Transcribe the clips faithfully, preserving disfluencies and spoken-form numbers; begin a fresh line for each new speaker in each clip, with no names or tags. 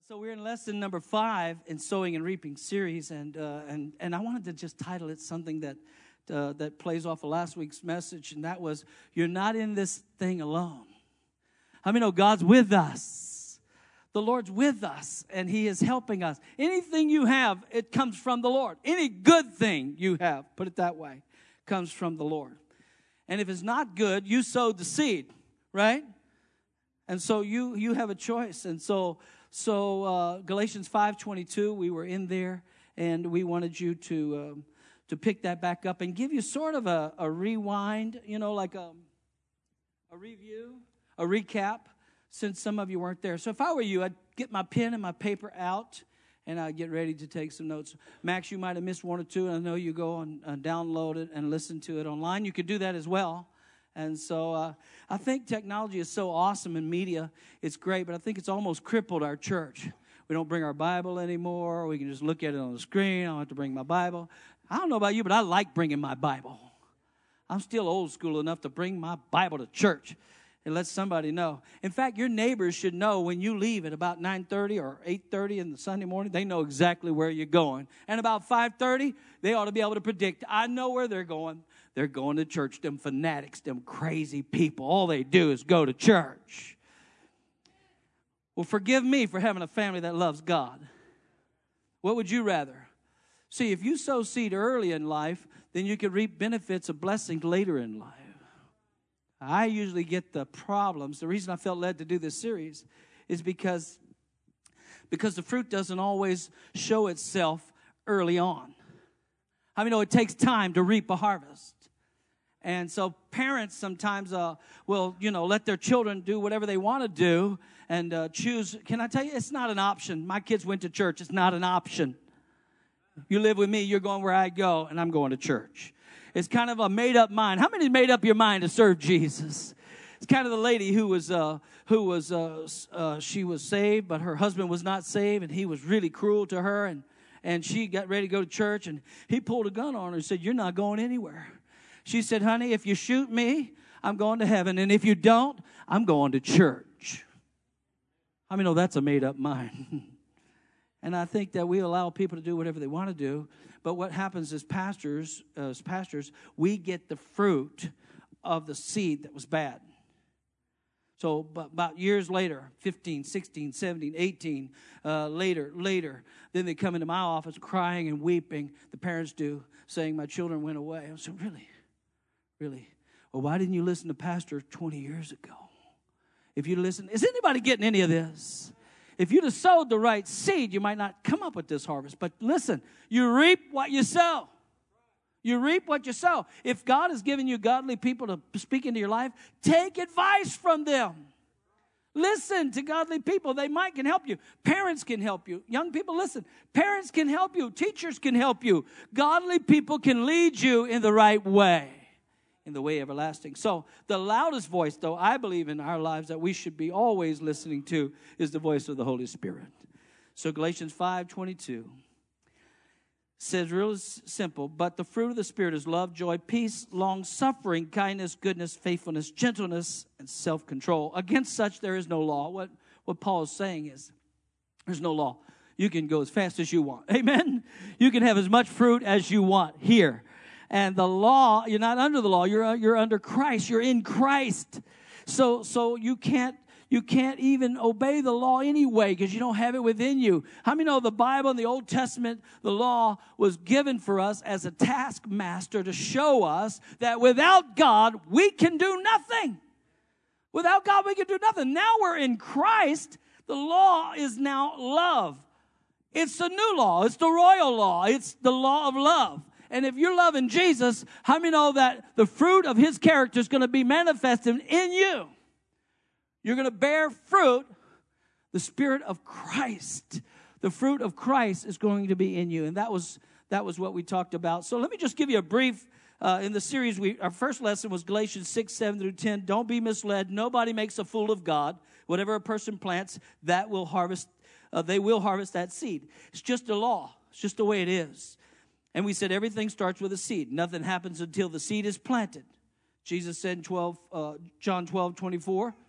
So we're in lesson number five in Sowing and Reaping series, and uh, and and I wanted to just title it something that uh, that plays off of last week's message, and that was, "You're not in this thing alone." How many know God's with us? The Lord's with us, and He is helping us. Anything you have, it comes from the Lord. Any good thing you have, put it that way, comes from the Lord. And if it's not good, you sowed the seed, right? And so you you have a choice, and so. So uh, Galatians five twenty-two, we were in there, and we wanted you to um, to pick that back up and give you sort of a, a rewind, you know, like a, a review, a recap, since some of you weren't there. So if I were you, I'd get my pen and my paper out, and I'd get ready to take some notes. Max, you might have missed one or two, and I know you go and uh, download it and listen to it online. You could do that as well. And so uh, I think technology is so awesome in media. It's great, but I think it's almost crippled our church. We don't bring our Bible anymore. We can just look at it on the screen. I don't have to bring my Bible. I don't know about you, but I like bringing my Bible. I'm still old school enough to bring my Bible to church and let somebody know. In fact, your neighbors should know when you leave at about nine thirty or eight thirty in the Sunday morning, they know exactly where you're going. And about five thirty, they ought to be able to predict, I know where they're going. They're going to church, them fanatics, them crazy people. All they do is go to church. Well, forgive me for having a family that loves God. What would you rather? See, if you sow seed early in life, then you can reap benefits of blessings later in life. I usually get the problems. The reason I felt led to do this series is because, because the fruit doesn't always show itself early on. I mean, you know, it takes time to reap a harvest. And so parents sometimes uh, will, you know, let their children do whatever they want to do and uh, choose. Can I tell you, it's not an option. My kids went to church. It's not an option. You live with me, you're going where I go, and I'm going to church. It's kind of a made-up mind. How many made up your mind to serve Jesus? It's kind of the lady who was, uh, who was, uh, uh, she was saved, but her husband was not saved, and he was really cruel to her, and And she got ready to go to church, and he pulled a gun on her and said, "You're not going anywhere." She said, "Honey, if you shoot me, I'm going to heaven. And if you don't, I'm going to church." I mean, oh, that's a made-up mind. And I think that we allow people to do whatever they want to do. But what happens as pastors, as pastors, we get the fruit of the seed that was bad. So but about years later, fifteen, sixteen, seventeen, eighteen, uh, later, later, then they come into my office crying and weeping, the parents do, saying, "My children went away." I said, "Really? Really? Well, why didn't you listen to Pastor twenty years ago? If you'd listen, is anybody getting any of this? If you'd have sowed the right seed, you might not come up with this harvest. But listen, you reap what you sow. You reap what you sow. If God has given you godly people to speak into your life, take advice from them. Listen to godly people. They might can help you. Parents can help you. Young people, listen. Parents can help you. Teachers can help you. Godly people can lead you in the right way, in the way everlasting. So the loudest voice, though, I believe in our lives that we should be always listening to is the voice of the Holy Spirit. So Galatians five twenty-two. Says real simple, but the fruit of the Spirit is love, joy, peace, long-suffering, kindness, goodness, faithfulness, gentleness, and self-control. Against such there is no law. What, what Paul is saying is there's no law. You can go as fast as you want. Amen? You can have as much fruit as you want here. And the law, you're not under the law. You're, you're under Christ. You're in Christ. So, so you can't You can't even obey the law anyway because you don't have it within you. How many know the Bible in the Old Testament, the law was given for us as a taskmaster to show us that without God, we can do nothing. Without God, we can do nothing. Now we're in Christ. The law is now love. It's the new law. It's the royal law. It's the law of love. And if you're loving Jesus, how many know that the fruit of His character is going to be manifested in you? You're going to bear fruit, the Spirit of Christ. The fruit of Christ is going to be in you. And that was that was what we talked about. So let me just give you a brief, uh, in the series, we our first lesson was Galatians six, seven through ten. Don't be misled. Nobody makes a fool of God. Whatever a person plants, that will harvest, uh, they will harvest that seed. It's just a law. It's just the way it is. And we said everything starts with a seed. Nothing happens until the seed is planted. Jesus said in twelve, uh, John twelve, twenty-four,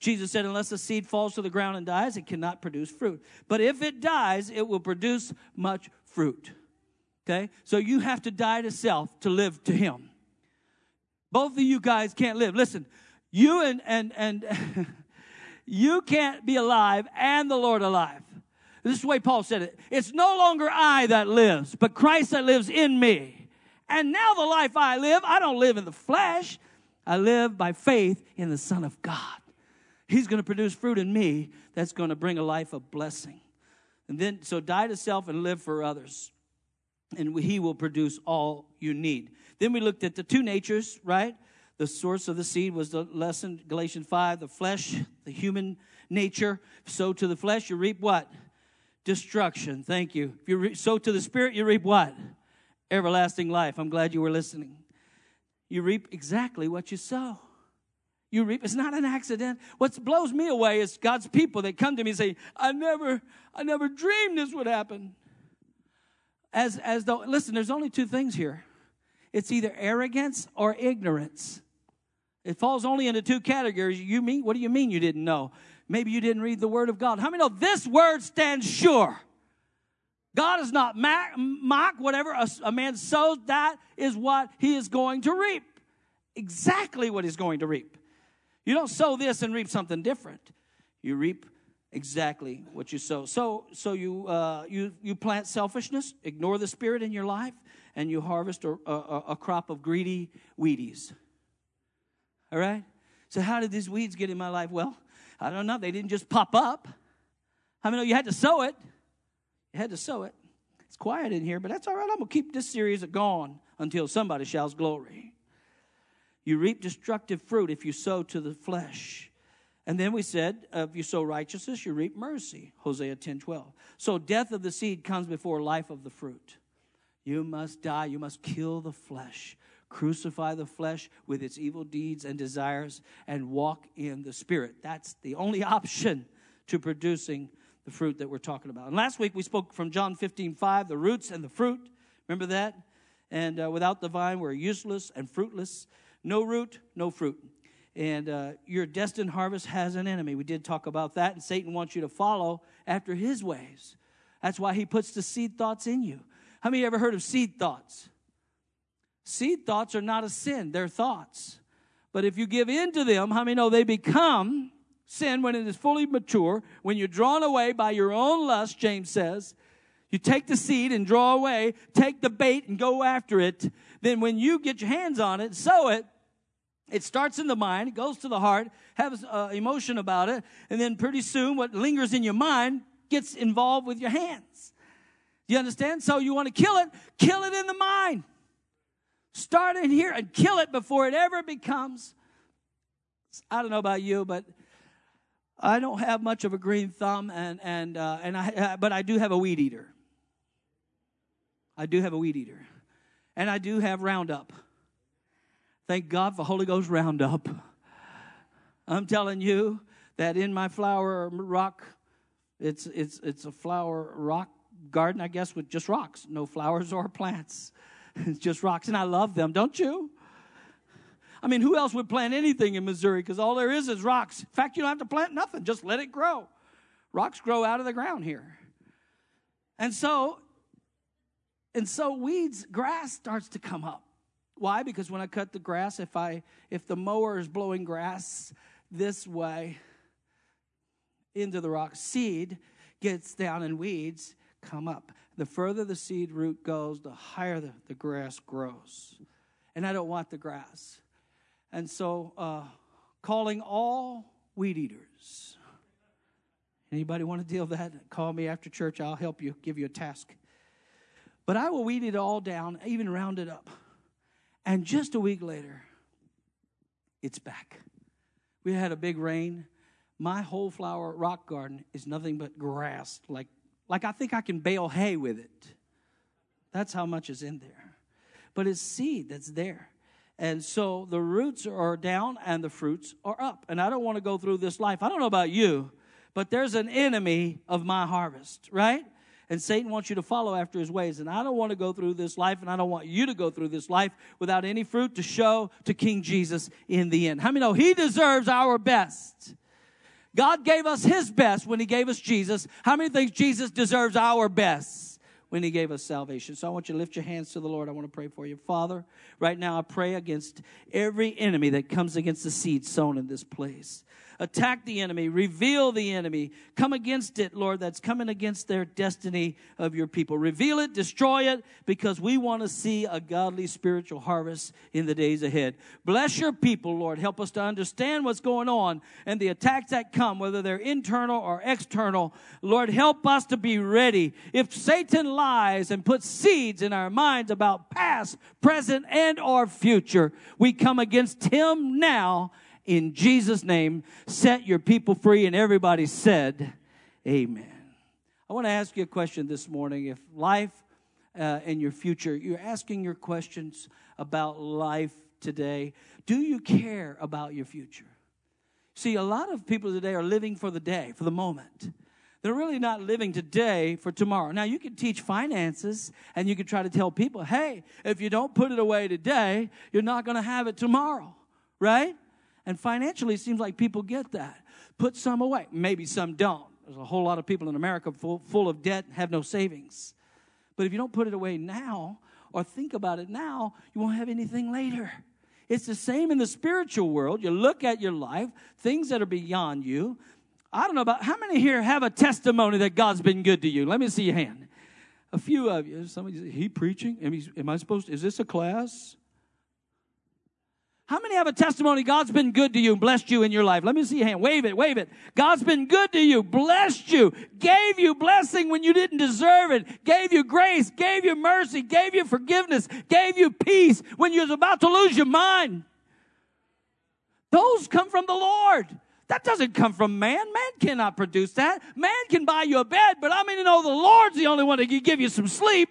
Jesus said, unless the seed falls to the ground and dies, it cannot produce fruit. But if it dies, it will produce much fruit. Okay? So you have to die to self to live to him. Both of you guys can't live. Listen, you and, and, and you can't be alive and the Lord alive. This is the way Paul said it. It's no longer I that lives, but Christ that lives in me. And now the life I live, I don't live in the flesh. I live by faith in the Son of God. He's going to produce fruit in me that's going to bring a life of blessing. And then, so die to self and live for others. And he will produce all you need. Then we looked at the two natures, right? The source of the seed was the lesson, Galatians five, the flesh, the human nature. Sow to the flesh, you reap what? Destruction. Thank you. If you re- sow to the Spirit, you reap what? Everlasting life. I'm glad you were listening. You reap exactly what you sow. You reap. It's not an accident. What blows me away is God's people that come to me and say, I never, I never dreamed this would happen. As, as though, listen, there's only two things here. It's either arrogance or ignorance. It falls only into two categories. You mean, what do you mean you didn't know? Maybe you didn't read the Word of God. How many know this Word stands sure? God is not mock. Whatever a, a man sows, that is what he is going to reap. Exactly what he's going to reap. You don't sow this and reap something different. You reap exactly what you sow. So, so you uh, you you plant selfishness, ignore the Spirit in your life, and you harvest a, a, a crop of greedy weedies. All right? So how did these weeds get in my life? Well, I don't know. They didn't just pop up. How many know you had to sow it? You had to sow it. It's quiet in here, but that's all right. I'm going to keep this series going until somebody shouts glory. You reap destructive fruit if you sow to the flesh. And then we said, uh, if you sow righteousness, you reap mercy. Hosea ten twelve. So death of the seed comes before life of the fruit. You must die. You must kill the flesh. Crucify the flesh with its evil deeds and desires and walk in the Spirit. That's the only option to producing the fruit that we're talking about. And last week we spoke from John fifteen five, the roots and the fruit. Remember that? And uh, without the vine, we're useless and fruitless. No root, no fruit. And uh, your destined harvest has an enemy. We did talk about that. And Satan wants you to follow after his ways. That's why he puts the seed thoughts in you. How many of you ever heard of seed thoughts? Seed thoughts are not a sin. They're thoughts. But if you give in to them, how many know they become sin when it is fully mature? When you're drawn away by your own lust, James says, you take the seed and draw away, take the bait and go after it. Then when you get your hands on it, sow it, it starts in the mind, it goes to the heart, has uh, emotion about it, and then pretty soon what lingers in your mind gets involved with your hands. You understand? So you want to kill it, kill it in the mind. Start in here and kill it before it ever becomes, I don't know about you, but I don't have much of a green thumb, and and uh, and I uh, but I do have a weed eater. I do have a weed eater, and I do have Roundup. Thank God for Holy Ghost Roundup. I'm telling you that in my flower rock, it's it's it's a flower rock garden, I guess, with just rocks, no flowers or plants. It's just rocks, and I love them, don't you? I mean, who else would plant anything in Missouri? Because all there is is rocks. In fact, you don't have to plant nothing. Just let it grow. Rocks grow out of the ground here. And so, and so weeds, grass starts to come up. Why? Because when I cut the grass, if I if the mower is blowing grass this way into the rock, seed gets down and weeds come up. The further the seed root goes, the higher the, the grass grows. And I don't want the grass. And so, uh, calling all weed eaters. Anybody want to deal with that? Call me after church. I'll help you, give you a task. But I will weed it all down, even round it up. And just a week later, it's back. We had a big rain. My whole flower rock garden is nothing but grass. Like, like I think I can bale hay with it. That's how much is in there. But it's seed that's there. And so the roots are down and the fruits are up. And I don't want to go through this life. I don't know about you, but there's an enemy of my harvest, right? And Satan wants you to follow after his ways. And I don't want to go through this life, and I don't want you to go through this life without any fruit to show to King Jesus in the end. How many know he deserves our best? God gave us his best when he gave us Jesus. How many think Jesus deserves our best when he gave us salvation? So I want you to lift your hands to the Lord. I want to pray for you. Father, right now I pray against every enemy that comes against the seed sown in this place. Attack the enemy, reveal the enemy, come against it, Lord, that's coming against their destiny of your people. Reveal it, destroy it, because we want to see a godly spiritual harvest in the days ahead. Bless your people, Lord. Help us to understand what's going on and the attacks that come, whether they're internal or external. Lord, help us to be ready. If Satan lies and puts seeds in our minds about past, present, and or future, we come against him now. In Jesus' name, set your people free. And everybody said, amen. I want to ask you a question this morning. If life uh, and your future, you're asking your questions about life today, do you care about your future? See, a lot of people today are living for the day, for the moment. They're really not living today for tomorrow. Now, you can teach finances, and you can try to tell people, hey, if you don't put it away today, you're not going to have it tomorrow, right? And financially, it seems like people get that. Put some away. Maybe some don't. There's a whole lot of people in America full, full of debt and have no savings. But if you don't put it away now or think about it now, you won't have anything later. It's the same in the spiritual world. You look at your life, things that are beyond you. I don't know about how many here have a testimony that God's been good to you. Let me see your hand. A few of you. Somebody says, he preaching? Am, he, am I supposed to? Is this a class? How many have a testimony God's been good to you and blessed you in your life? Let me see your hand. Wave it, wave it. God's been good to you, blessed you, gave you blessing when you didn't deserve it, gave you grace, gave you mercy, gave you forgiveness, gave you peace when you was about to lose your mind. Those come from the Lord. That doesn't come from man. Man cannot produce that. Man can buy you a bed, but I mean to know the Lord's the only one that can give you some sleep.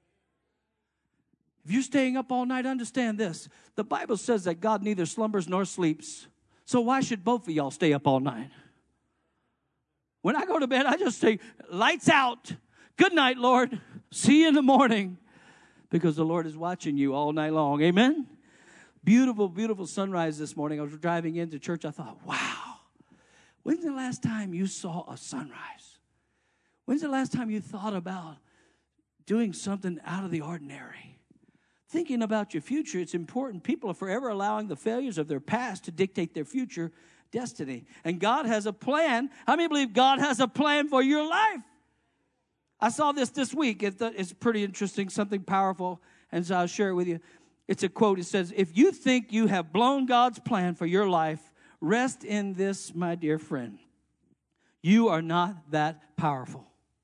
If you're staying up all night, understand this. The Bible says that God neither slumbers nor sleeps. So why should both of y'all stay up all night? When I go to bed, I just say, lights out. Good night, Lord. See you in the morning. Because the Lord is watching you all night long. Amen? Beautiful, beautiful sunrise this morning. I was driving into church. I thought, wow. When's the last time you saw a sunrise? When's the last time you thought about doing something out of the ordinary? Thinking about your future, it's important. People are forever allowing the failures of their past to dictate their future destiny. And God has a plan. How many believe God has a plan for your life? I saw this this week. It's pretty interesting, something powerful, and so I'll share it with you. It's a quote. It says, if you think you have blown God's plan for your life, rest in this, my dear friend. You are not that powerful.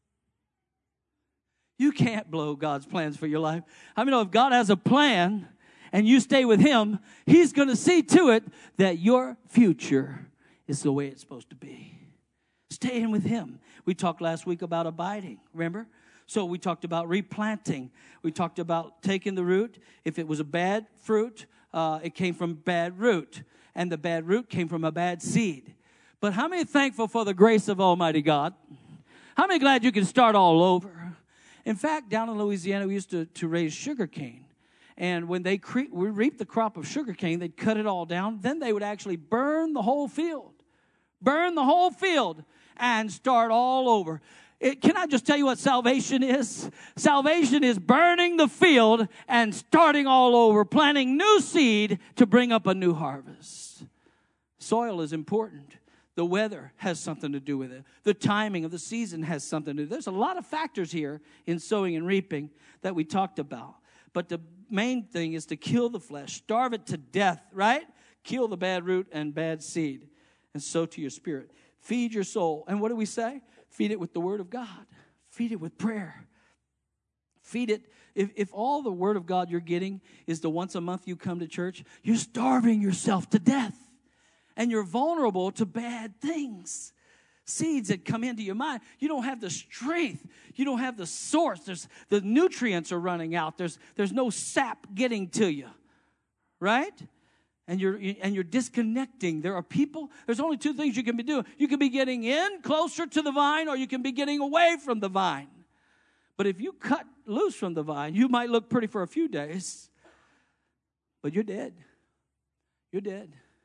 You can't blow God's plans for your life. I mean, if God has a plan and you stay with him, he's going to see to it that your future is the way it's supposed to be. Staying with him. We talked last week about abiding, remember? So we talked about replanting. We talked about taking the root. If it was a bad fruit, uh, it came from bad root. And the bad root came from a bad seed. But how many are thankful for the grace of Almighty God? How many glad you can start all over? In fact, down in Louisiana, we used to, to raise sugar cane. And when they cre- we reaped the crop of sugar cane, they'd cut it all down. Then they would actually burn the whole field. Burn the whole field and start all over. It, can I just tell you what salvation is? Salvation is burning the field and starting all over, planting new seed to bring up a new harvest. Soil is important. The weather has something to do with it. The timing of the season has something to do. There's a lot of factors here in sowing and reaping that we talked about. But the main thing is to kill the flesh, starve it to death, right? Kill the bad root and bad seed, and sow to your spirit. Feed your soul. And what do we say? Feed it with the word of God. Feed it with prayer. Feed it. If, if all the word of God you're getting is the once a month you come to church, you're starving yourself to death. And you're vulnerable to bad things. Seeds that come into your mind. You don't have the strength. You don't have the source. There's, the nutrients are running out. There's, there's no sap getting to you. Right? And you're, and you're disconnecting. There are people, there's only two things you can be doing. You can be getting in closer to the vine, or you can be getting away from the vine. But if you cut loose from the vine, you might look pretty for a few days. But you're dead. You're dead.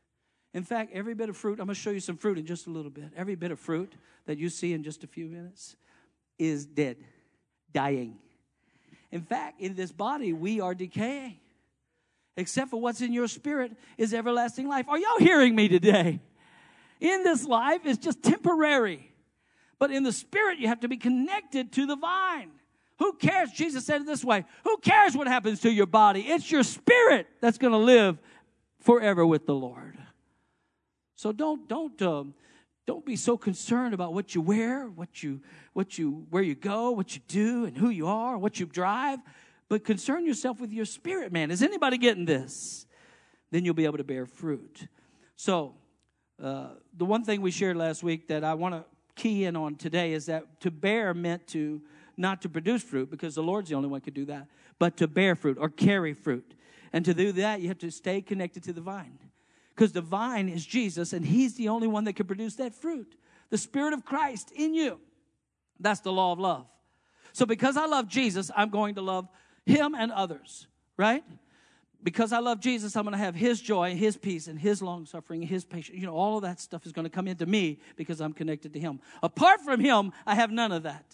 In fact, every bit of fruit, I'm going to show you some fruit in just a little bit. Every bit of fruit that you see in just a few minutes is dead, dying. In fact, in this body, we are decaying. Except for what's in your spirit is everlasting life. Are y'all hearing me today? In this life, it's just temporary. But in the spirit, you have to be connected to the vine. Who cares? Jesus said it this way. Who cares what happens to your body? It's your spirit that's going to live forever with the Lord. So don't don't um, don't be so concerned about what you wear, what you what you where you go, what you do, and who you are, what you drive. But concern yourself with your spirit, man. Is anybody getting this? Then you'll be able to bear fruit. So uh, the one thing we shared last week that I want to key in on today is that to bear meant to not to produce fruit, because the Lord's the only one who could do that, but to bear fruit or carry fruit. And to do that, you have to stay connected to the vine. Because the vine is Jesus, and he's the only one that can produce that fruit. The Spirit of Christ in you. That's the law of love. So because I love Jesus, I'm going to love him and others, right? Because I love Jesus, I'm going to have his joy, his peace, and his long-suffering, his patience. You know, all of that stuff is going to come into me because I'm connected to him. Apart from him, I have none of that.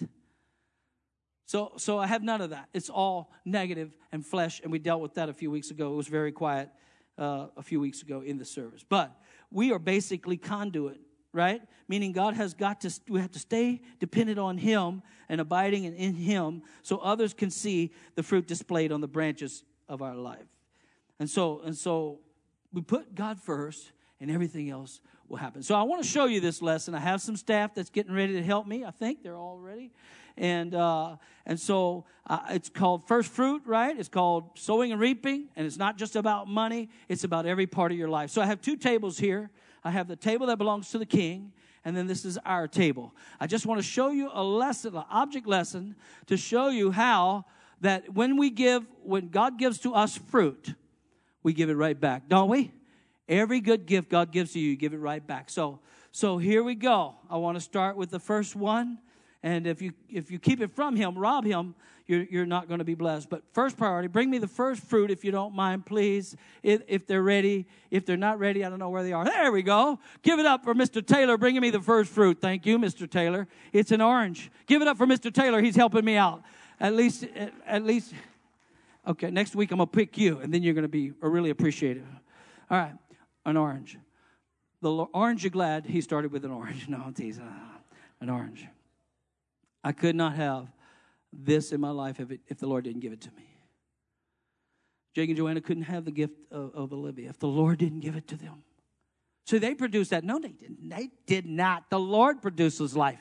So, so I have none of that. It's all negative and flesh, and we dealt with that a few weeks ago. It was very quiet uh, a few weeks ago in the service. But we are basically conduit, right? Meaning God has got to, we have to stay dependent on him and abiding in him so others can see the fruit displayed on the branches of our life. And so, and so we put God first, and everything else will happen. So I want to show you this lesson. I have some staff that's getting ready to help me. I think they're all ready. And uh, and so uh, it's called First Fruit, right? It's called Sowing and Reaping. And it's not just about money. It's about every part of your life. So I have two tables here. I have the table that belongs to the king. And then this is our table. I just want to show you a lesson, an object lesson, to show you how that when we give, when God gives to us fruit, we give it right back, don't we? Every good gift God gives to you, you give it right back. So, so here we go. I want to start with the first one. And if you if you keep it from him, rob him, you're, you're not going to be blessed. But first priority, bring me the first fruit if you don't mind, please. If, if they're ready. If they're not ready, I don't know where they are. There we go. Give it up for Mister Taylor bringing me the first fruit. Thank you, Mister Taylor. It's an orange. Give it up for Mister Taylor. He's helping me out. At least, at, at least. Okay, next week I'm going to pick you, and then you're going to be really appreciative. All right, an orange. The orange, you're glad he started with an orange. No, I'm teasing. An orange. I could not have this in my life if, it, if the Lord didn't give it to me. Jake and Joanna couldn't have the gift of, of Olivia if the Lord didn't give it to them. So they produced that. No, they didn't. They did not. The Lord produces life.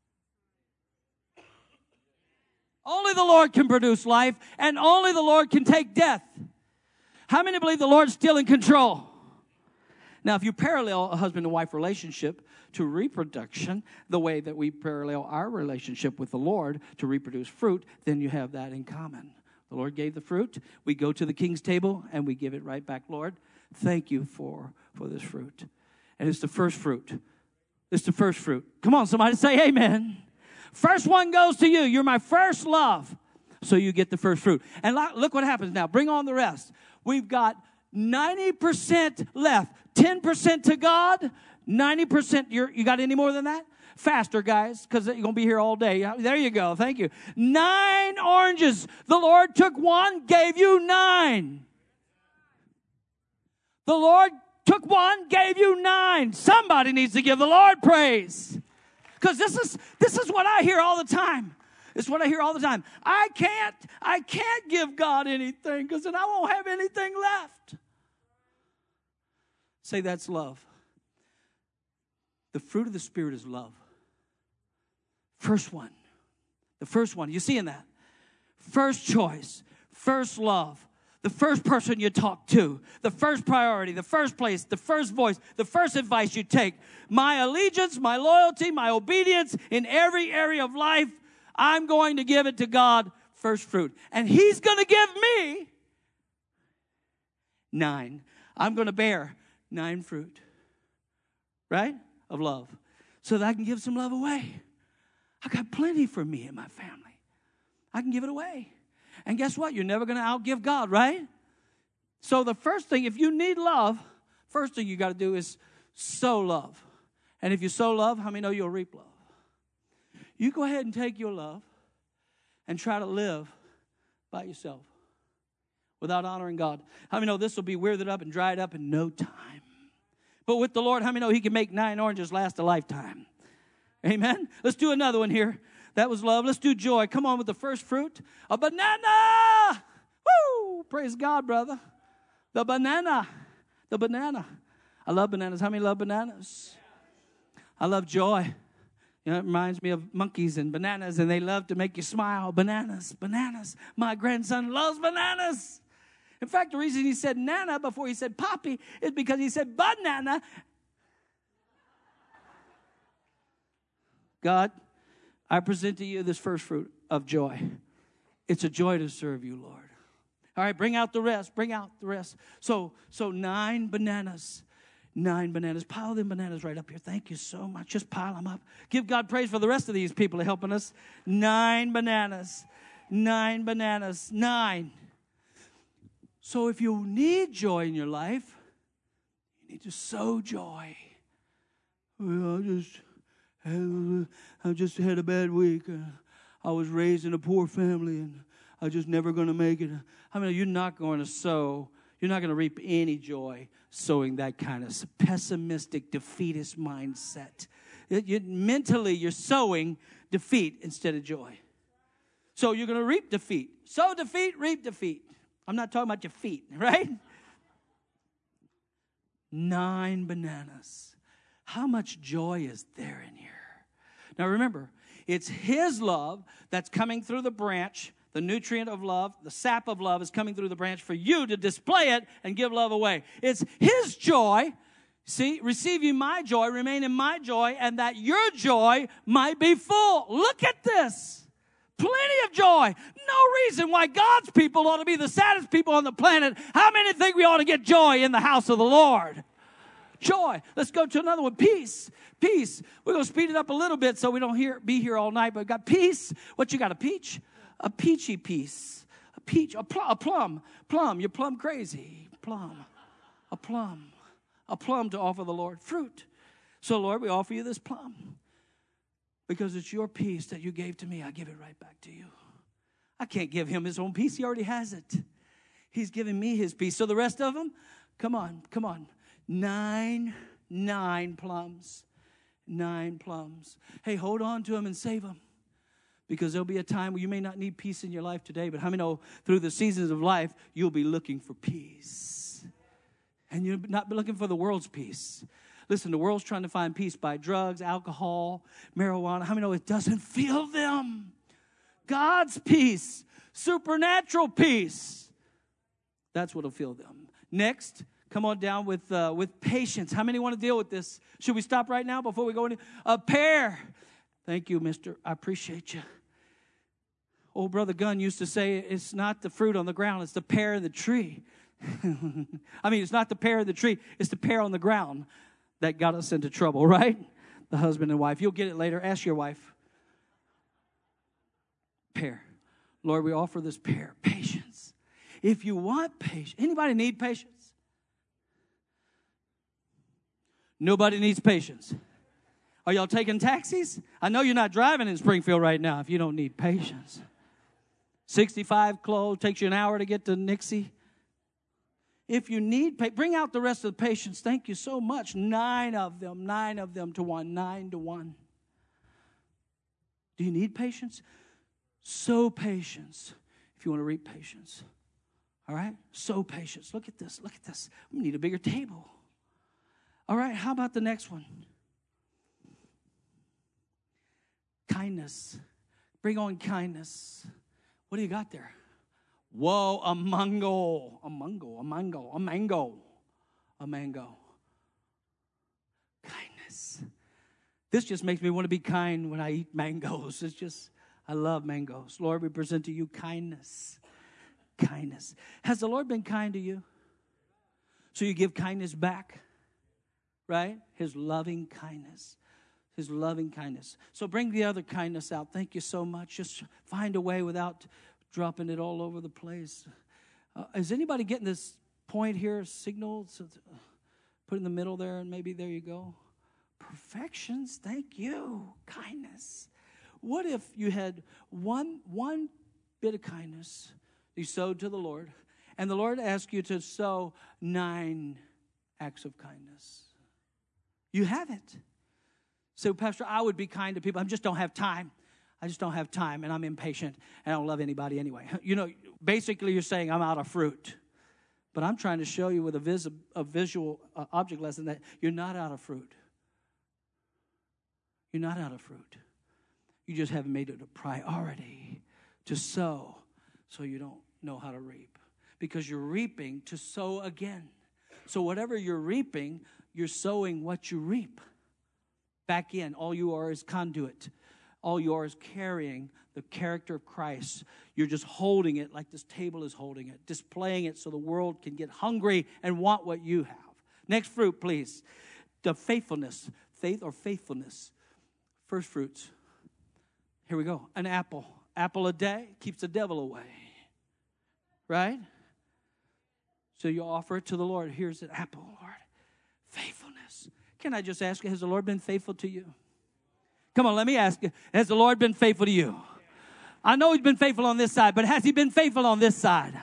Only the Lord can produce life, and only the Lord can take death. How many believe the Lord's still in control? Now, if you parallel a husband and wife relationship to reproduction, the way that we parallel our relationship with the Lord to reproduce fruit, then you have that in common. The Lord gave the fruit. We go to the king's table, and we give it right back. Lord, thank you for, for this fruit. And it's the first fruit. It's the first fruit. Come on, somebody say amen. First one goes to you. You're my first love. So you get the first fruit. And look what happens now. Bring on the rest. We've got ninety percent left. ten percent to God. ninety percent. You're, you got any more than that? Faster, guys, because you're going to be here all day. There you go. Thank you. Nine oranges. The Lord took one, gave you nine. The Lord took one, gave you nine. Somebody needs to give the Lord praise. Because this is this is what I hear all the time. It's what I hear all the time. I can't, I can't give God anything because then I won't have anything left. Say that's love. The fruit of the Spirit is love. First one. The first one. You seeing that? First choice. First love. The first person you talk to. The first priority. The first place. The first voice. The first advice you take. My allegiance, my loyalty, my obedience in every area of life, I'm going to give it to God first fruit. And He's going to give me nine. I'm going to bear nine fruit. Right? Of love. So that I can give some love away. I got plenty for me and my family. I can give it away. And guess what? You're never going to outgive God, right? So the first thing, if you need love, first thing you got to do is sow love. And if you sow love, how many know you'll reap love? You go ahead and take your love and try to live by yourself without honoring God. How many know this will be withered up and dried up in no time? But with the Lord, how many know he can make nine oranges last a lifetime? Amen? Let's do another one here. That was love. Let's do joy. Come on with the first fruit. A banana. Woo! Praise God, brother. The banana. The banana. I love bananas. How many love bananas? I love joy. You know, it reminds me of monkeys and bananas, and they love to make you smile. Bananas, bananas. My grandson loves bananas. In fact, the reason he said nana before he said poppy is because he said banana. God, I present to you this first fruit of joy. It's a joy to serve you, Lord. All right, bring out the rest. Bring out the rest. So, so nine bananas. Nine bananas. Pile them bananas right up here. Thank you so much. Just pile them up. Give God praise for the rest of these people helping us. Nine bananas. Nine bananas. Nine. So if you need joy in your life, you need to sow joy. Well, I just, I just had a bad week. I was raised in a poor family, and I'm just never going to make it. I mean, you're not going to sow. You're not going to reap any joy sowing that kind of pessimistic, defeatist mindset. It, you, mentally, you're sowing defeat instead of joy. So you're going to reap defeat. Sow defeat, reap defeat. I'm not talking about your feet, right? Nine bananas. How much joy is there in here? Now remember, it's his love that's coming through the branch. The nutrient of love, the sap of love is coming through the branch for you to display it and give love away. It's his joy. See, receive you my joy, remain in my joy, and that your joy might be full. Look at this. Plenty of joy. No reason why God's people ought to be the saddest people on the planet. How many think we ought to get joy in the house of the Lord? Joy. Let's go to another one. Peace. Peace. We're going to speed it up a little bit so we don't hear, be here all night. But we've got peace. What you got, a peach? A peachy piece. A peach. A, pl- a plum. Plum. You're plum crazy. Plum. A plum. A plum to offer the Lord. Fruit. So, Lord, we offer you this plum. Because it's your peace that you gave to me, I give it right back to you. I can't give him his own peace. He already has it. He's giving me his peace. So the rest of them, come on, come on. Nine, nine plums. Nine plums. Hey, hold on to them and save them. Because there'll be a time where you may not need peace in your life today, but how many know through the seasons of life, you'll be looking for peace. And you'll not be looking for the world's peace. Listen, the world's trying to find peace by drugs, alcohol, marijuana. How many know it doesn't fill them? God's peace, supernatural peace. That's what will fill them. Next, come on down with uh, with patience. How many want to deal with this? Should we stop right now before we go into a pear? Thank you, mister. I appreciate you. Old Brother Gunn used to say, it's not the fruit on the ground, it's the pear in the tree. I mean, it's not the pear in the tree, it's the pear on the ground that got us into trouble, right? The husband and wife. You'll get it later. Ask your wife. Pear. Lord, we offer this pear. Patience. If you want patience. Anybody need patience? Nobody needs patience. Are y'all taking taxis? I know you're not driving in Springfield right now if you don't need patience. sixty-five clothes, takes you an hour to get to Nixie. If you need, bring out the rest of the patience. Thank you so much. Nine of them, nine of them to one, nine to one. Do you need patience? Sow patience if you want to reap patience. All right? Sow patience. Look at this. Look at this. We need a bigger table. All right, how about the next one? Kindness. Bring on kindness. What do you got there? Whoa, a mango. A mango, a mango, a mango. A mango. Kindness. This just makes me want to be kind when I eat mangoes. It's just, I love mangoes. Lord, we present to you kindness. Kindness. Has the Lord been kind to you? So you give kindness back, right? His loving kindness. His loving kindness. So bring the other kindness out. Thank you so much. Just find a way without dropping it all over the place. Uh, is anybody getting this point here? Signal? Put it in the middle there, and maybe there you go. Perfections, thank you. Kindness. What if you had one, one bit of kindness you sowed to the Lord, and the Lord asked you to sow nine acts of kindness? You have it. So, Pastor, I would be kind to people. I just don't have time. I just don't have time, and I'm impatient, and I don't love anybody anyway. You know, basically you're saying I'm out of fruit. But I'm trying to show you with a, vis- a visual uh, object lesson that you're not out of fruit. You're not out of fruit. You just haven't made it a priority to sow so you don't know how to reap. Because you're reaping to sow again. So whatever you're reaping, you're sowing what you reap. Back in, all you are is conduit. All you are is carrying the character of Christ. You're just holding it like this table is holding it, displaying it so the world can get hungry and want what you have. Next fruit, please. The faithfulness, faith or faithfulness. First fruits. Here we go. An apple. Apple a day keeps the devil away. Right? So you offer it to the Lord. Here's an apple, Lord. Faithfulness. Can I just ask you, has the Lord been faithful to you? Come on, let me ask you, has the Lord been faithful to you? I know he's been faithful on this side, but has he been faithful on this side?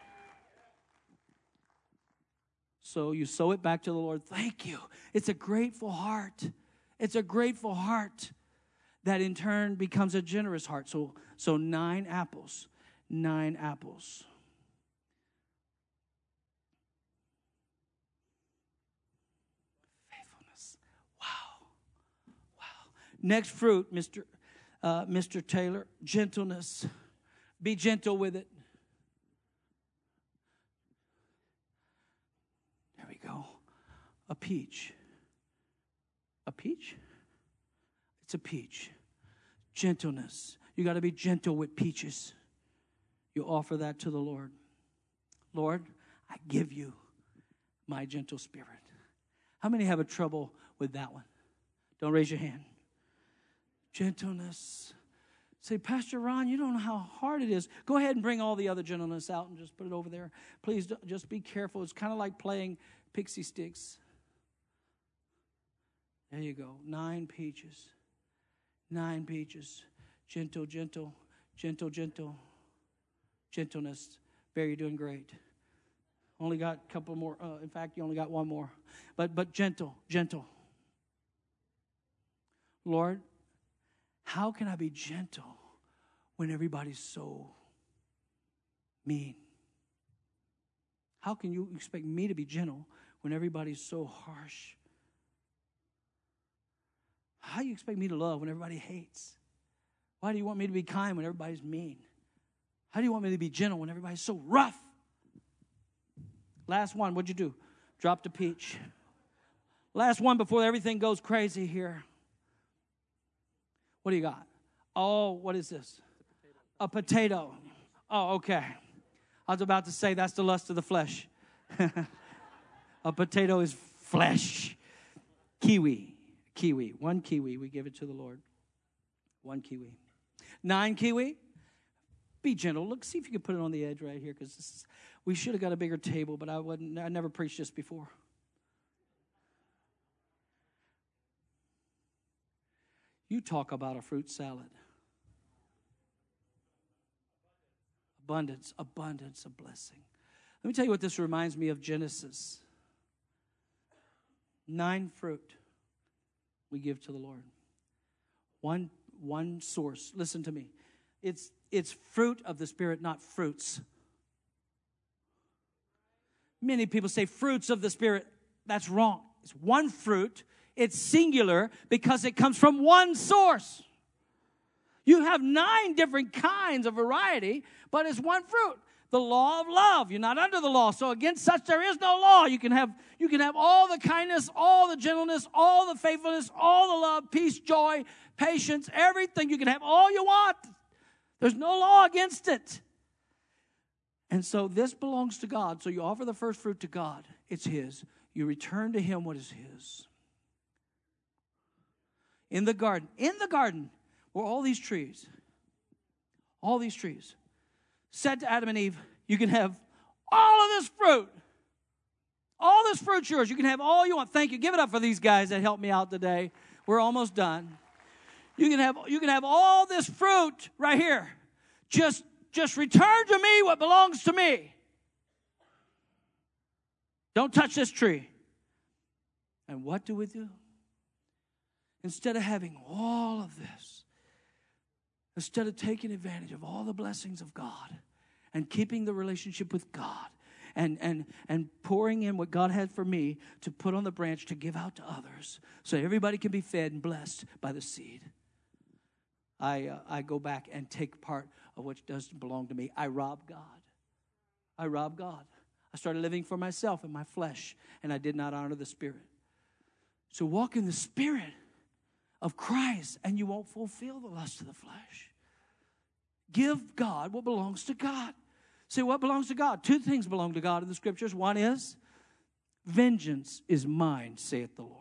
So you sow it back to the Lord. Thank you. It's a grateful heart. It's a grateful heart that in turn becomes a generous heart. So, so nine apples. Nine apples. Faithfulness. Wow. Wow. Next fruit, Mister Uh, Mister Taylor, gentleness. Be gentle with it. There we go. A peach. A peach? It's a peach. Gentleness. You got to be gentle with peaches. You offer that to the Lord. Lord, I give you my gentle spirit. How many have a trouble with that one? Don't raise your hand. Gentleness. Say, Pastor Ron, you don't know how hard it is. Go ahead and bring all the other gentleness out and just put it over there. Please just be careful. It's kind of like playing pixie sticks. There you go. Nine peaches. Nine peaches. Gentle, gentle, gentle, gentle. Gentleness. Barry, you're doing great. Only got a couple more. Uh, in fact, you only got one more. But but gentle, gentle. Lord, how can I be gentle when everybody's so mean? How can you expect me to be gentle when everybody's so harsh? How do you expect me to love when everybody hates? Why do you want me to be kind when everybody's mean? How do you want me to be gentle when everybody's so rough? Last one, what'd you do? Dropped a peach. Last one before everything goes crazy here. What do you got? Oh, what is this? A potato. Oh, okay. I was about to say that's the lust of the flesh. A potato is flesh. Kiwi. Kiwi. One kiwi. We give it to the Lord. One kiwi. Nine kiwi. Be gentle. Look, see if you can put it on the edge right here, because we should have got a bigger table, but I wasn't. I never preached this before. You talk about a fruit salad. Abundance, abundance of blessing. Let me tell you what this reminds me of Genesis. Nine fruit we give to the Lord. One, one source. Listen to me. It's, it's fruit of the Spirit, not fruits. Many people say fruits of the Spirit. That's wrong. It's one fruit. It's singular because it comes from one source. You have nine different kinds of variety, but it's one fruit. The law of love. You're not under the law. So against such there is no law. You can have, you can have all the kindness, all the gentleness, all the faithfulness, all the love, peace, joy, patience, everything. You can have all you want. There's no law against it. And so this belongs to God. So you offer the first fruit to God. It's His. You return to Him what is His. In the garden. In the garden were all these trees. All these trees. Said to Adam and Eve, you can have all of this fruit. All this fruit's yours. You can have all you want. Thank you. Give it up for these guys that helped me out today. We're almost done. You can have, you can have all this fruit right here. Just, just return to me what belongs to me. Don't touch this tree. And what do we do? Instead of having all of this, instead of taking advantage of all the blessings of God and keeping the relationship with God and, and, and pouring in what God had for me to put on the branch to give out to others so everybody can be fed and blessed by the seed, I, uh, I go back and take part of what doesn't belong to me. I rob God. I rob God. I started living for myself and my flesh, and I did not honor the Spirit. So walk in the Spirit of Christ, and you won't fulfill the lust of the flesh. Give God what belongs to God. See, what belongs to God? Two things belong to God in the Scriptures. One is, vengeance is mine, saith the Lord.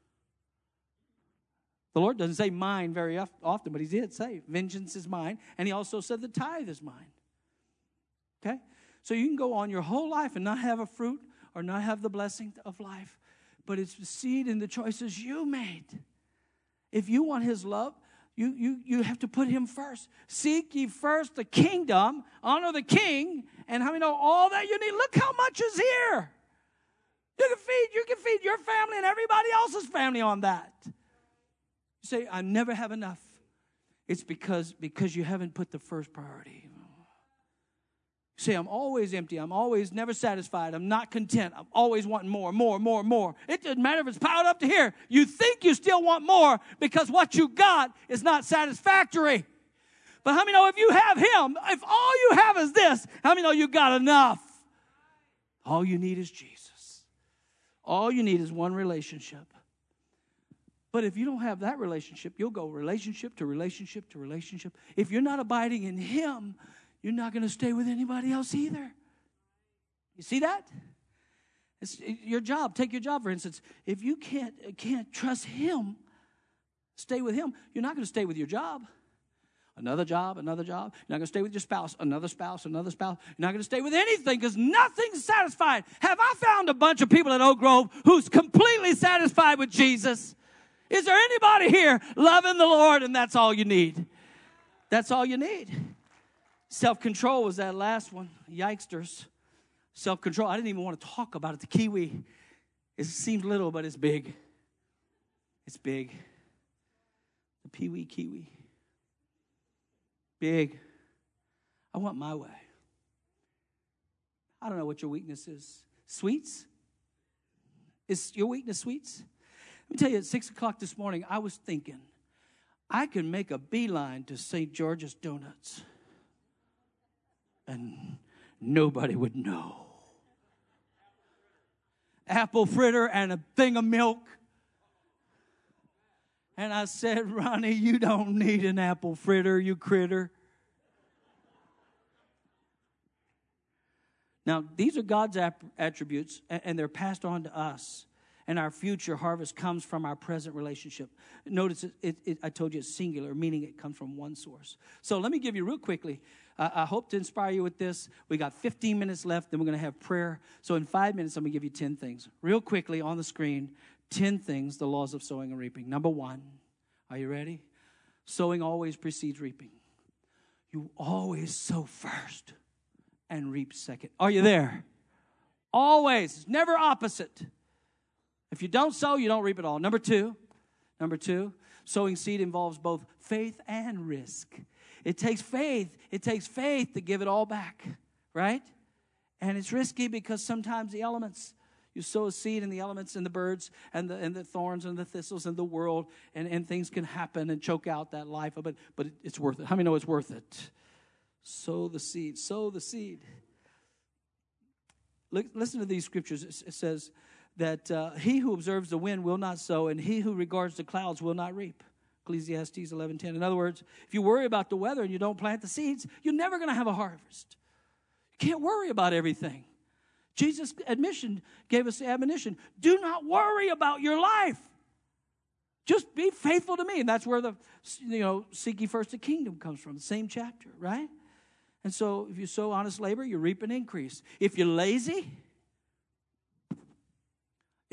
The Lord doesn't say mine very often, but he did say, vengeance is mine. And he also said the tithe is mine. Okay? So you can go on your whole life and not have a fruit or not have the blessing of life. But it's the seed and the choices you made. If you want his love, you, you, you have to put him first. Seek ye first the kingdom, honor the king, and how many know all that you need? Look how much is here. You can feed, you can feed your family and everybody else's family on that. You say, I never have enough. It's because, because you haven't put the first priority. You say, I'm always empty. I'm always never satisfied. I'm not content. I'm always wanting more, more, more, more. It doesn't matter if it's piled up to here. You think you still want more because what you got is not satisfactory. But how many know if you have him, if all you have is this, how many know you got enough? All you need is Jesus. All you need is one relationship. But if you don't have that relationship, you'll go relationship to relationship to relationship. If you're not abiding in him, you're not going to stay with anybody else either. You see that? It's your job. Take your job, for instance. If you can't, can't trust him, stay with him, you're not going to stay with your job. Another job, another job. You're not going to stay with your spouse, another spouse, another spouse. You're not going to stay with anything because nothing's satisfied. Have I found a bunch of people at Oak Grove who's completely satisfied with Jesus? Is there anybody here loving the Lord and that's all you need? That's all you need. Self-control was that last one. Yikesters. Self-control. I didn't even want to talk about it. The kiwi. It seems little, but it's big. It's big. The peewee kiwi. Big. I want my way. I don't know what your weakness is. Sweets? Is your weakness sweets? Let me tell you, at six o'clock this morning, I was thinking, I can make a beeline to Saint George's Donuts, and nobody would know. Apple fritter and a thing of milk. And I said, Ronnie, you don't need an apple fritter, you critter. Now, these are God's attributes, and they're passed on to us. And our future harvest comes from our present relationship. Notice, it, it, it, I told you it's singular, meaning it comes from one source. So let me give you real quickly. Uh, I hope to inspire you with this. We got fifteen minutes left, then we're going to have prayer. So in five minutes, I'm going to give you ten things. Real quickly on the screen, ten things, the laws of sowing and reaping. Number one, are you ready? Sowing always precedes reaping. You always sow first and reap second. Are you there? Always. It's never opposite. If you don't sow, you don't reap at all. Number two, number two, sowing seed involves both faith and risk. It takes faith. It takes faith to give it all back, right? And it's risky because sometimes the elements, you sow a seed and the elements and the birds and the and the thorns and the thistles and the world, and, and things can happen and choke out that life. But, but it's worth it. How many know it's worth it? Sow the seed. Sow the seed. Look, listen to these scriptures. It, it says that uh, he who observes the wind will not sow, and he who regards the clouds will not reap. Ecclesiastes eleven ten. In other words, if you worry about the weather and you don't plant the seeds, you're never going to have a harvest. You can't worry about everything. Jesus' admission gave us the admonition, do not worry about your life. Just be faithful to me. And that's where the, you know, seek ye first the kingdom comes from, the same chapter, right? And so if you sow honest labor, you reap an increase. If you're lazy,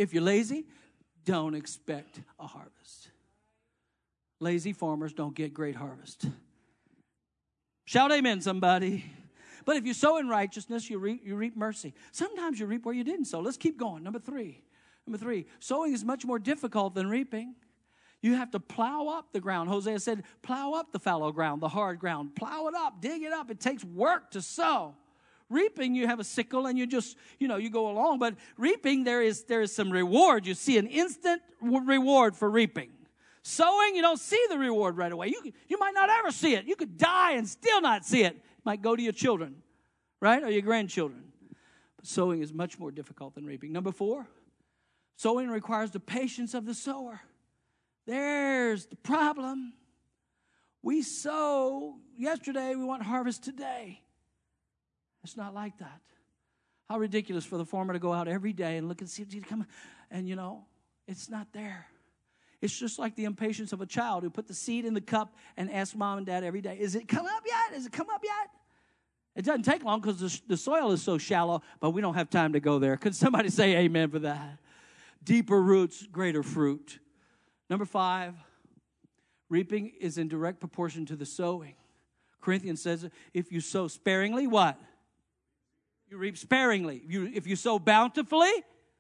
If you're lazy, don't expect a harvest. Lazy farmers don't get great harvest. Shout amen, somebody. But if you sow in righteousness, you reap, you reap mercy. Sometimes you reap where you didn't sow. Let's keep going. Number three. Number three, sowing is much more difficult than reaping. You have to plow up the ground. Hosea said, plow up the fallow ground, the hard ground. Plow it up, dig it up. It takes work to sow. Reaping, you have a sickle and you just, you know, you go along. But reaping, there is, there is some reward. You see an instant reward for reaping. Sowing, you don't see the reward right away. You, you might not ever see it. You could die and still not see it. It might go to your children, right, or your grandchildren. But sowing is much more difficult than reaping. Number four, sowing requires the patience of the sower. There's the problem. We sow yesterday, we want harvest today. It's not like that. How ridiculous for the farmer to go out every day and look and see if he'd come. And, you know, it's not there. It's just like the impatience of a child who put the seed in the cup and asks mom and dad every day, is it come up yet? Is it come up yet? It doesn't take long because the, the soil is so shallow, but we don't have time to go there. Could somebody say amen for that? Deeper roots, greater fruit. Number five, reaping is in direct proportion to the sowing. Corinthians says, if you sow sparingly, what? You reap sparingly. You, if you sow bountifully.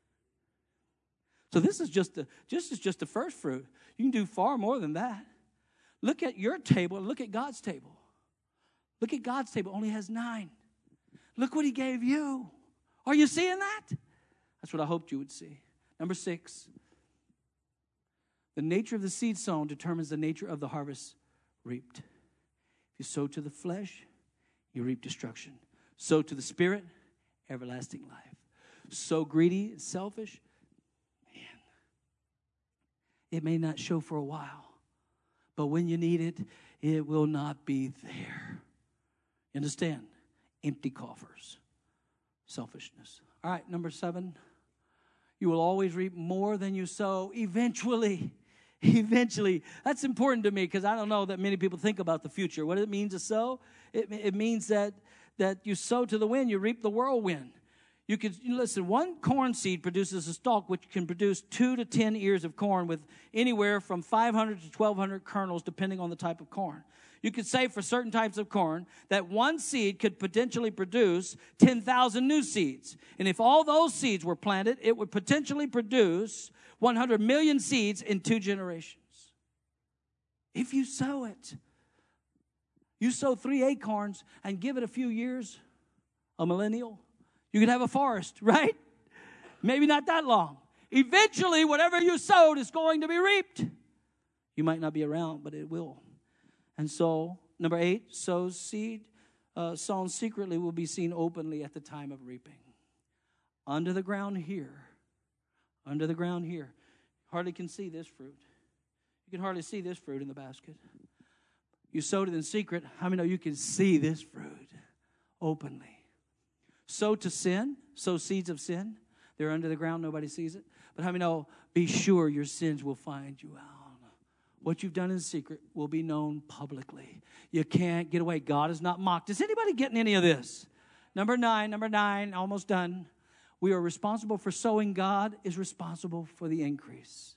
So this is just the, this is just the first fruit. You can do far more than that. Look at your table and look at God's table. Look at God's table. It only has nine. Look what he gave you. Are you seeing that? That's what I hoped you would see. Number six. The nature of the seed sown determines the nature of the harvest reaped. If you sow to the flesh, you reap destruction. Sow to the spirit, everlasting life. Sow greedy and selfish, man, it may not show for a while. But when you need it, it will not be there. You understand? Empty coffers. Selfishness. All right, number seven. You will always reap more than you sow eventually. Eventually. That's important to me because I don't know that many people think about the future. What does it mean to sow? It, it means that, that you sow to the wind, you reap the whirlwind. You could, listen, one corn seed produces a stalk which can produce two to ten ears of corn with anywhere from five hundred to twelve hundred kernels depending on the type of corn. You could say for certain types of corn that one seed could potentially produce ten thousand new seeds. And if all those seeds were planted, it would potentially produce one hundred million seeds in two generations. If you sow it. You sow three acorns and give it a few years, a millennial, you could have a forest, right? Maybe not that long. Eventually, whatever you sowed is going to be reaped. You might not be around, but it will. And so, number eight, sows seed uh, sown secretly will be seen openly at the time of reaping. Under the ground here, under the ground here, hardly can see this fruit. You can hardly see this fruit in the basket. You sowed it in secret. How many know you can see this fruit openly? Sow to sin, sow seeds of sin. They're under the ground, nobody sees it. But how many know, be sure your sins will find you out. What you've done in secret will be known publicly. You can't get away. God is not mocked. Is anybody getting any of this? Number nine, number nine, almost done. We are responsible for sowing. God is responsible for the increase.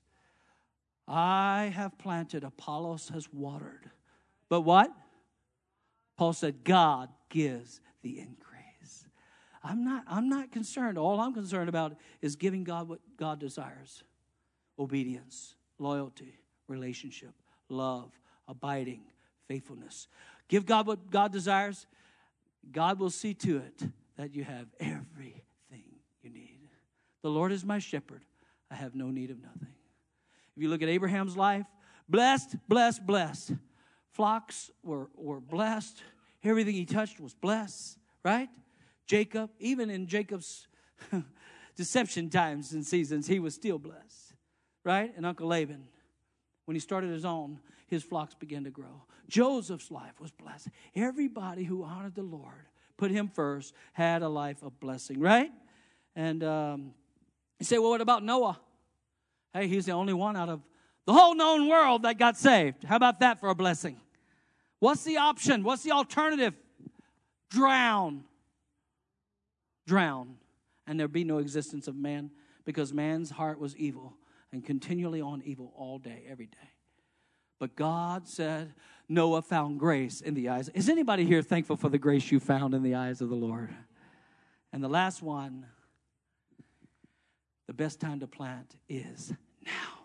I have planted, Apollos has watered. But what? Paul said, God gives the increase. I'm not, I'm not concerned. All I'm concerned about is giving God what God desires. Obedience, loyalty, relationship, love, abiding, faithfulness. Give God what God desires. God will see to it that you have everything you need. The Lord is my shepherd. I have no need of nothing. If you look at Abraham's life, blessed, blessed, blessed. Flocks were, were blessed. Everything he touched was blessed, right? Jacob, even in Jacob's deception times and seasons, he was still blessed, right? And Uncle Laban, when he started his own, his flocks began to grow. Joseph's life was blessed. Everybody who honored the Lord, put him first, had a life of blessing, right? And um, you say, well, what about Noah? Hey, he's the only one out of the whole known world that got saved. How about that for a blessing? What's the option? What's the alternative? Drown. Drown. And there be no existence of man because man's heart was evil and continually on evil all day, every day. But God said, Noah found grace in the eyes. Is anybody here thankful for the grace you found in the eyes of the Lord? And the last one, the best time to plant is now.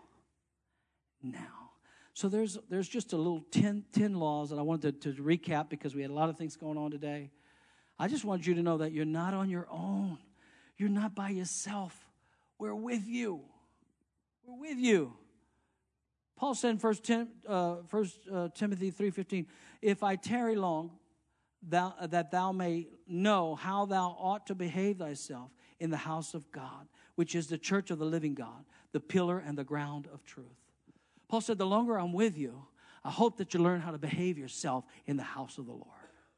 Now. So there's there's just a little ten, ten laws that I wanted to, to recap because we had a lot of things going on today. I just want you to know that you're not on your own. You're not by yourself. We're with you. We're with you. Paul said in First Tim, uh, First uh, Timothy three fifteen, if I tarry long, thou, uh, that thou may know how thou ought to behave thyself in the house of God, which is the church of the living God, the pillar and the ground of truth. Paul said, the longer I'm with you, I hope that you learn how to behave yourself in the house of the Lord.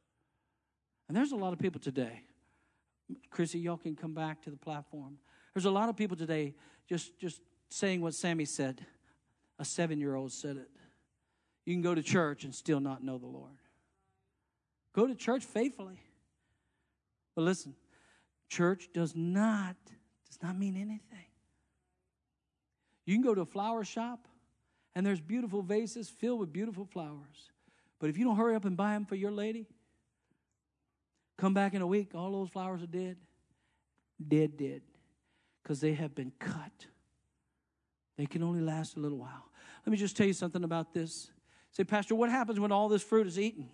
And there's a lot of people today. Chrissy, y'all can come back to the platform. There's a lot of people today just, just saying what Sammy said. A seven-year-old said it. You can go to church and still not know the Lord. Go to church faithfully. But listen, church does not, does not mean anything. You can go to a flower shop, and there's beautiful vases filled with beautiful flowers. But if you don't hurry up and buy them for your lady, come back in a week, all those flowers are dead. Dead, dead. Because they have been cut. They can only last a little while. Let me just tell you something about this. Say, Pastor, what happens when all this fruit is eaten?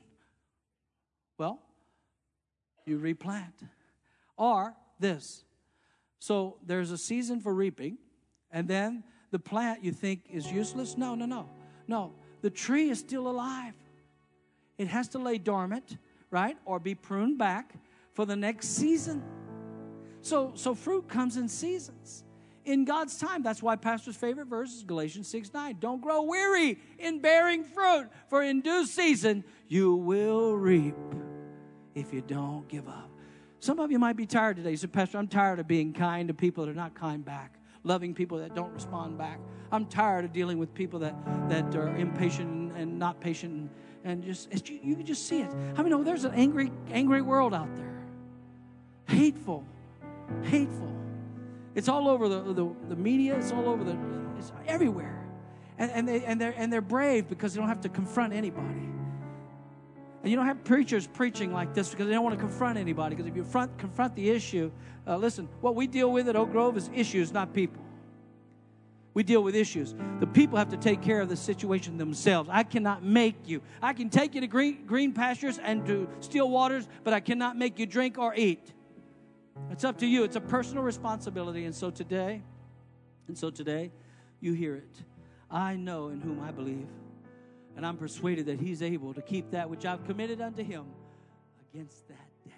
Well, you replant. Or this. So there's a season for reaping, and then the plant you think is useless? No, no, no. No, the tree is still alive. It has to lay dormant, right? Or be pruned back for the next season. So, so fruit comes in seasons. In God's time. That's why Pastor's favorite verse is Galatians six nine. Don't grow weary in bearing fruit, for in due season you will reap if you don't give up. Some of you might be tired today. You say, Pastor, I'm tired of being kind to people that are not kind back, loving people that don't respond back. I'm tired of dealing with people that, that are impatient and, and not patient. And, and just it's, you, you can just see it. I mean, no, there's an angry, angry world out there. Hateful. Hateful. It's all over the, the, the media. It's all over the, it's everywhere. And, and, they, and, they're, and they're brave because they don't have to confront anybody. And you don't have preachers preaching like this because they don't want to confront anybody. Because if you front, confront the issue, uh, listen, what we deal with at Oak Grove is issues, not people. We deal with issues. The people have to take care of the situation themselves. I cannot make you. I can take you to green, green pastures and to still waters, but I cannot make you drink or eat. It's up to you. It's a personal responsibility. And so today, and so today, you hear it. I know in whom I believe, and I'm persuaded that he's able to keep that which I've committed unto him against that day.